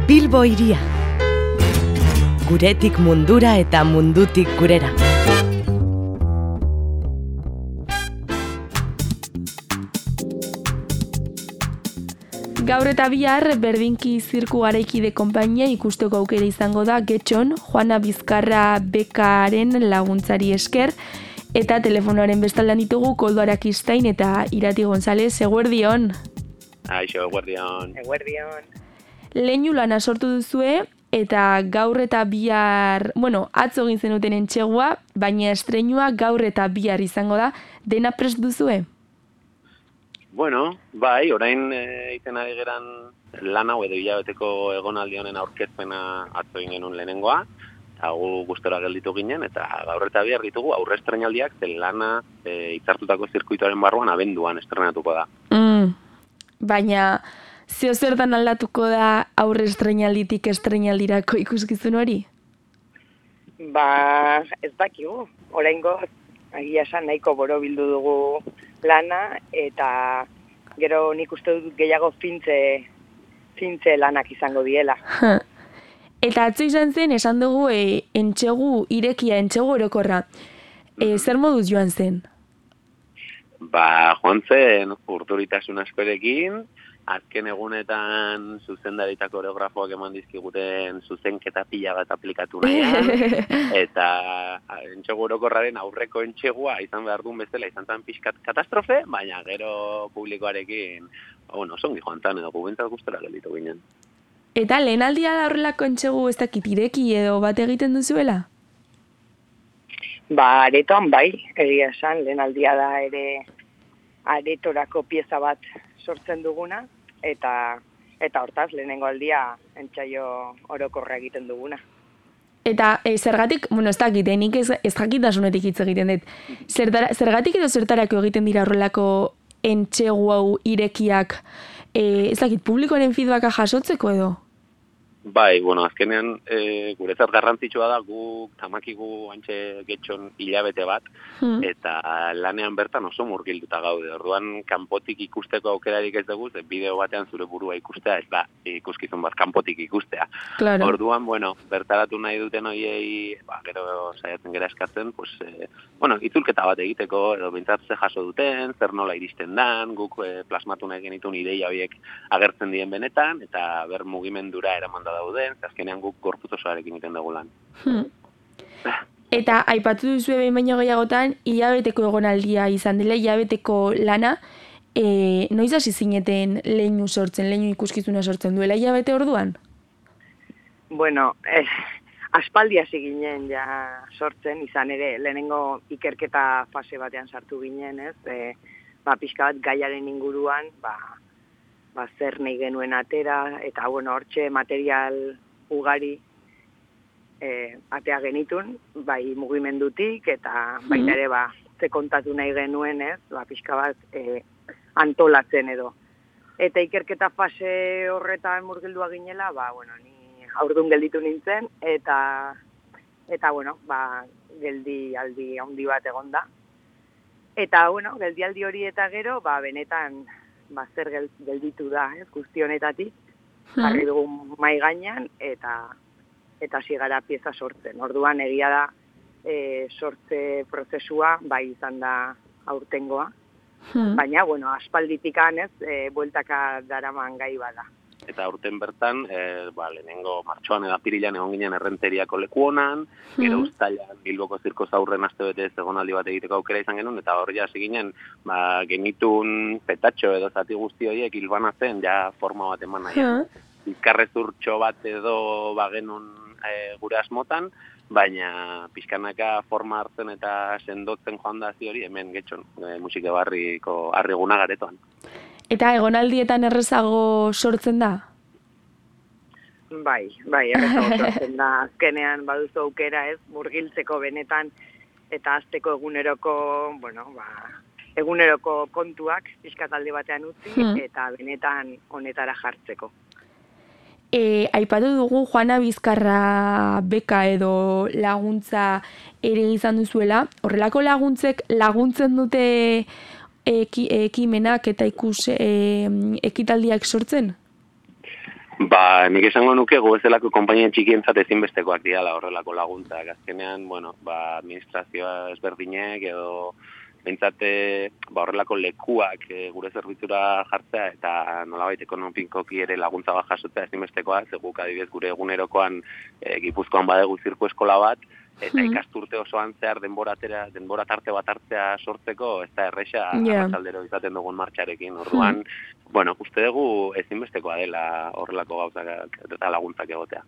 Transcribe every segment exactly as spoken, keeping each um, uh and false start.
Bilbo hiria. Guretik mundura eta mundutik gurera. Gaur eta bihar berdinki zirku garaikide konpainia ikusteko aukera izango da Getxon, Juana Bizkarra bekaren laguntzari esker, eta telefonoaren bestaldean ditugu Koldo Arakistain eta Irati González. Eguerdion. Aixo, eguerdion. Eguerdion. Leinu lana sortu duzue, eta gaur eta bihar, bueno, atzo egin zenuten entxegua, baina estreinua gaur eta bihar izango da. Dena prest duzue? Bueno, bai, orain egiten ari geran lan hau edo hilabeteko egonaldi honen aurkezpena atzo egin genuen lehenengoa, eta gu gustora gelditu ginen, eta gaur eta bihar ditugu aurre estreinaldiak zen lana e, itzartutako zirkuitoaren barruan abenduan estrenatuko da. Mm, baina zeo zertan aldatuko da aurre estreinalditik estreinaldirako ikuskizun hori? Ba, ez dakigu. Oraingo agia esan nahiko borobildu dugu lana, eta gero nik uste dut gehiago fintze, fintze lanak izango diela. Eta atzo izan zen, esan dugu, e, entxegu irekia, entxegu orokorra. E, zer moduz joan zen? Ba, joan zen urduritasun askorekin, azken egunetan zuzendarita koreografoak eman dizkiguten zuzenketa pila bat aplikatu nahian, eta entxegu orokorraren aurreko entxegua izan behar duen bezala izan zen pixkat katastrofe, baina gero publikoarekin, bueno, songi joan zen edo gubentzat gustora gelditu ginen. Eta lehen aldia da horrelako entxegu ez dakit ireki edo bat egiten duzuela? Ba, aretoan bai, egia esan, lehen aldia da ere aretorako pieza bat sortzen duguna, eta eta hortaz lehenengo aldia entsaio orokorra egiten duguna. Eta e, zergatik, bueno, ez dakit, nik ez, ez jakitasunetik hitz egiten dut. Zertara, zergatik edo zertarako egiten dira horrelako entxegu hau irekiak, e, ez dakit, publikoaren feedbacka jasotzeko edo? Bai, bueno, azkenean e, guretzat garrantzitsua da guk tamakigu antxe Getxon hilabete bat, hmm. eta lanean bertan oso murgilduta gaude. Orduan kanpotik ikusteko aukerarik ez dugu, bideo batean zure burua ikustea, ez da ikuskizun bat kanpotik ikustea. Claro. Orduan, bueno, bertaratu nahi duten hoiei, ba, gero saiatzen gera eskatzen, pues, e, bueno, itzulketa bat egiteko, edo bintzat ze jaso duten, zer nola iristen dan, guk e, plasmatu nahi genitun ideia horiek agertzen dien benetan, eta ber mugimendura eraman dauden, azkenean guk gorputz osoarekin iten dugu lan. Hmm. Eta aipatu duzu behin baino gehiagotan, hilabeteko egonaldia izan dela, hilabeteko lana, e, noiz hasi zineten leinu sortzen, leinu ikuskizuna sortzen duela hilabete orduan? Bueno, eh, aspaldi hasi ginen ja sortzen, izan ere, lehenengo ikerketa fase batean sartu ginen, ez? E, ba, pixka bat gaiaren inguruan, ba, ba, zer nahi genuen atera, eta bueno, hortxe material ugari e, atea genitun, bai mugimendutik, eta baita ere, ba, ze kontatu nahi genuen, ez, ba, pixka bat e, antolatzen edo. Eta ikerketa fase horretan murgildua ginela, ba, bueno, ni aurdun gelditu nintzen, eta, eta bueno, ba, geldi aldi handi bat egonda. Eta, bueno, geldi aldi hori eta gero, ba, benetan, ba, zer gelditu da, ez, guzti honetatik, jarri dugu mai gainean, eta eta hasi gara pieza sortzen. Orduan egia da e, sortze prozesua, bai izan da aurtengoa, hmm. baina, bueno, aspalditikan, ez, e, bueltaka daraman gai bada. Eta urten bertan, e, ba, lehenengo martxoan edo apirilan egon ginen errenteriako leku honan, gero hmm. uztailan Bilboko zirko zaurren aste bete ez egonaldi bat egiteko aukera izan genuen, eta hori hasi ginen, ba, genitun petatxo edo zati guzti horiek hilbanatzen, ja forma bat eman nahi. Hmm. Bizkarrezurtxo bat edo ba, genuen e, gure asmotan, baina pixkanaka forma hartzen eta sendotzen joan da zi hori, hemen Getxon, e, musike barriko harriguna garetoan. Eta egonaldietan errezago sortzen da? Bai, bai, errezago sortzen da. Azkenean baduzu aukera, ez, murgiltzeko benetan, eta azteko eguneroko, bueno, ba, eguneroko kontuak pixkatalde batean utzi, hmm. eta benetan honetara jartzeko. E, aipatu dugu Juana Bizkarra beka edo laguntza ere izan duzuela. Horrelako laguntzek laguntzen dute eki, ekimenak eta ikus e, ekitaldiak sortzen? Ba, nik esango nuke gobezelako konpainia txikientzat ezinbestekoak dira horrelako laguntzak. Azkenean, bueno, ba, administrazioa ezberdinek edo behintzate ba, horrelako lekuak e, gure zerbitzura jartzea eta nolabait ekonomikoki ere laguntza bat jasotzea ezinbestekoa, zeguk adibidez gure egunerokoan e, Gipuzkoan badegu zirku eskola bat, eta mm. ikasturte osoan zehar denboratera, denbora tarte bat hartzea sortzeko, ez da erresa yeah. arratsaldero izaten dugun martxarekin. Orduan, mm. bueno, uste dugu ezinbestekoa dela horrelako gauzak eta laguntzak egotea.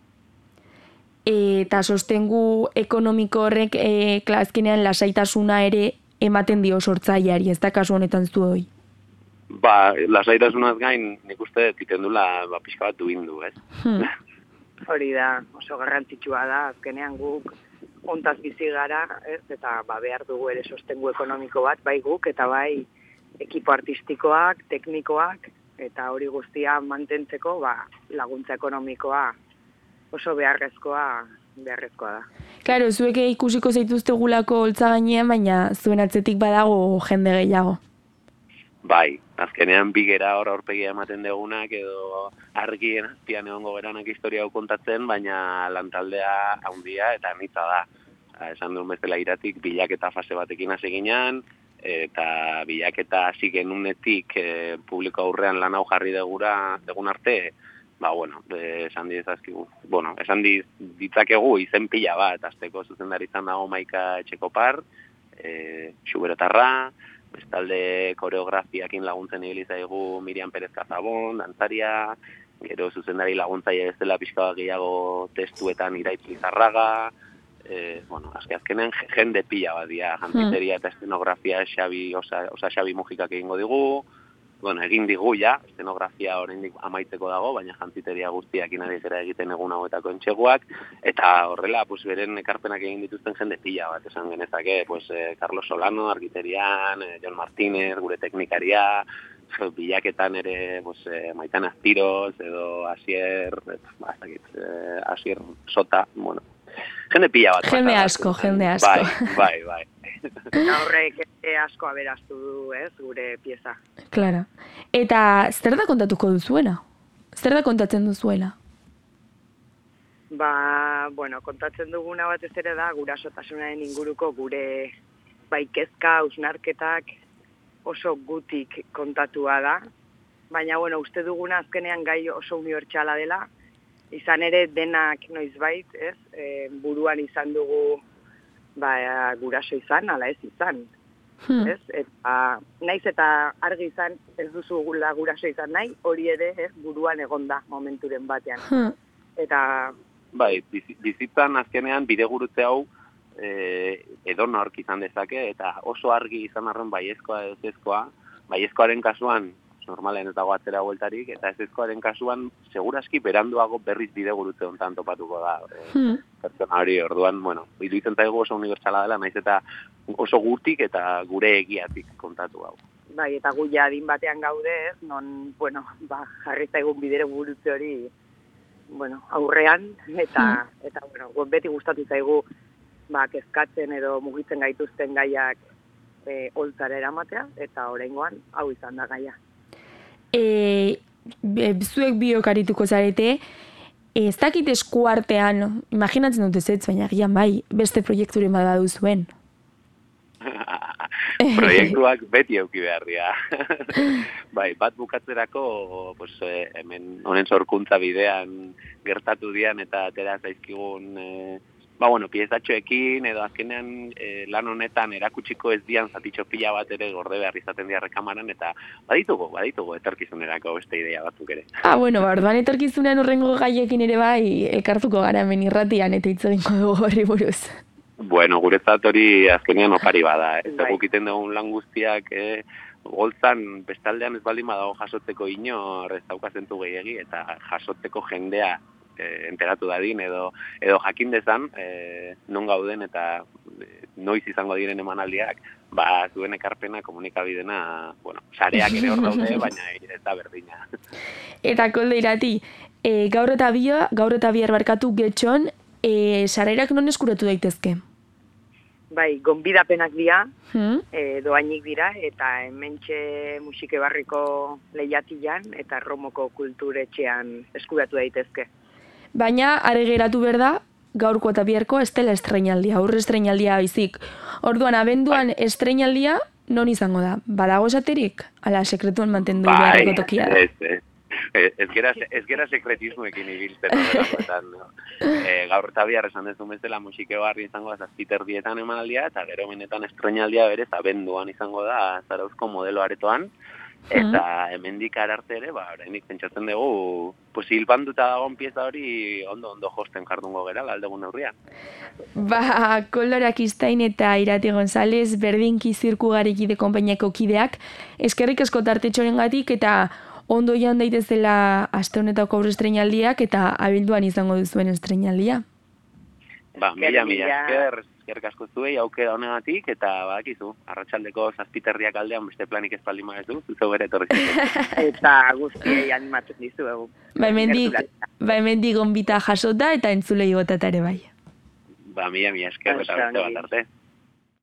Eta sostengu ekonomiko horrek, e, azkenean lasaitasuna ere ematen dio sortzaileari, ez da kasu honetan zuoi? Ba, lasaitasunaz gain, nik uste egiten dula ba, pixka bat duindu, ez? Hmm. Hori da, oso garrantzitsua da, azkenean guk ontaz bizi gara, ez? Eta ba, behar dugu ere sostengu ekonomiko bat, bai guk, eta bai ekipo artistikoak, teknikoak, eta hori guztia mantentzeko ba, laguntza ekonomikoa oso beharrezkoa beharrezkoa da. Claro, zuek ikusiko zaituztegulako holtza gainean, baina zuen atzetik badago jende gehiago. Bai, azkenean bigera hor aurpegia ematen degunak edo argien azpian egongo beranak historia hau kontatzen, baina lantaldea handia eta anitza da. Esan duen bezala iratik bilaketa fase batekin hasi ginean, eta bilaketa hasi genunetik e, publiko aurrean lan hau jarri degura degun arte, ba, bueno, eh, esan dizazkigu, bueno, esan ditzakegu izen pila bat, azteko zuzendaritzan dago Maika Etxekopar, eh, Xuberotarra, bestalde koreografiakin laguntzen ibili zaigu Miriam Perez Cazabon, dantzaria, gero zuzendari laguntzaile ez dela pixka bat gehiago testuetan Iraitz Lizarraga, eh, bueno, azke azkenean jende pila bat dira, jantziteria eta estenografia Xabi, osa, osa Xabi Mujikak egingo digu, bueno, egin digu ja, estenografia oraindik amaitzeko dago, baina jantziteria guztiakin ari zera egiten egun hauetako entxeguak, eta horrela, pues, beren ekarpenak egin dituzten jende pila bat, esan genezake, pues, eh, Carlos Solano, argiterian, eh, Jon Martínez, gure teknikaria, bilaketan ere, pues, eh, Maitan Aztiroz, edo Asier, eh, Asier Sota, bueno, jende pila bat. Jende asko, jende asko. Bai, bai, bai. Horrek asko aberaztu du, ez, gure pieza. Claro. Eta zer da kontatuko duzuena? Zer da kontatzen duzuela? Ba, bueno, kontatzen duguna batez ere da gurasotasunaren inguruko gure bai kezka, hausnarketak oso gutik kontatua da. Baina, bueno, uste duguna azkenean gai oso unibertsala dela. Izan ere denak noizbait, ez, e, buruan izan dugu ba, guraso izan, ala ez izan. Hmm. Ez? Eta, naiz eta argi izan, ez duzu guraso izan nahi, hori ere ez buruan egonda momenturen batean. Hmm. Eta... Bai, bizitzan azkenean bidegurutze hau e, edonork izan dezake, eta oso argi izan arren baiezkoa edo ezezkoa, baiezkoaren kasuan, normalen ez dago atzera bueltarik, eta ezezkoaren kasuan, seguraski beranduago berriz bidegurutze hontan topatuko da. Hmm. Pertsona hori, orduan, bueno, iruditzen zaigu oso unibertsala dela, naiz eta oso gurtik eta gure egiatik kontatu hau. Bai, eta gu ja adin batean gaude, ez, non, bueno, ba, jarri zaigun bidere gurutze hori, bueno, aurrean, eta, hmm. eta, bueno, beti gustatu zaigu, ba, kezkatzen edo mugitzen gaituzten gaiak e, holtzara eramatea, eta oraingoan hau izan da gaia. E, zuek biok arituko zarete, ez dakit eskuartean, imaginatzen dut ez ez, baina gian bai, beste proiekturen bada duzuen. Proiektuak beti euki beharria. Bai, bat bukatzerako, pues, eh, hemen honen sorkuntza bidean gertatu dian eta atera zaizkigun eh, ba, bueno, piezatxoekin, edo azkenean e, lan honetan erakutsiko ez dian zatitxo pila bat ere gorde behar izaten dira rekamaran, eta baditugu, baditugu etorkizunerako beste idea batzuk ere. Ah, bueno, orduan etorkizunean urrengo gaiekin ere bai, elkartuko gara hemen irratian eta hitz egingo dugu horri buruz. Bueno, guretzat hori azkenean opari bada, ez da gukiten dugun lan guztiak, eh, goltzan bestaldean ez baldin badago jasotzeko inor, ez daukazentu gehiegi, eta jasotzeko jendea E, enteratu dadin edo edo jakin dezan e, non gauden eta e, noiz izango diren emanaldiak, ba zuen ekarpena komunikabidena, bueno, sareak ere hor daude, baina ez da berdina. Eta Koldo Irati, e, gaur eta bia, gaur eta bihar barkatu Getxon, e, sarrerak non eskuratu daitezke? bai, gonbidapenak dira, Hmm? e, doainik dira, eta hementxe musike barriko lehiatilan eta Romoko kulturetxean eskuratu daitezke. Baina, are geratu behar da, gaurko eta biharko ez dela estreinaldia, aurre estreinaldia baizik. Orduan, abenduan estreinaldia, non izango da? Badago esaterik? Ala, sekretuan mantendu beharreko tokia da. Ez, ez. Ez gera, ez gera sekretismoekin ibiltzen horrelakoetan. No? E, gaur eta bihar esan dezu bezala musike barri izango da zazpiterdietan emanaldia, eta gero benetan estreinaldia berez abenduan izango da Zarauzko modelo aretoan, eta hemendik ararte ere, ba, orainik pentsatzen dugu, pues hilbanduta dagoen pieza hori ondo ondo josten jardungo gera, aldegun neurrian. Ba, Kolorak Iztain eta Irati González, berdinki zirkugarikide konpainiako kideak, eskerrik asko tartetxoren gatik, eta ondo joan daitezela aste honetako aurre estreinaldiak eta abilduan izango duzuen estreinaldia. Ba, mila, mila, esker, eskerrik asko zuei, aukera honegatik, eta badakizu, arratsaldeko zazpiterriak aldean beste planik ez baldin magezu, zuzo bere etorri. Eta guztiei animatzen dizuegu. Ba, hemendik, ba, hemendik gonbita jasota eta entzulei gotatare bai. Ba, mila, mila esker, eta beste bat arte.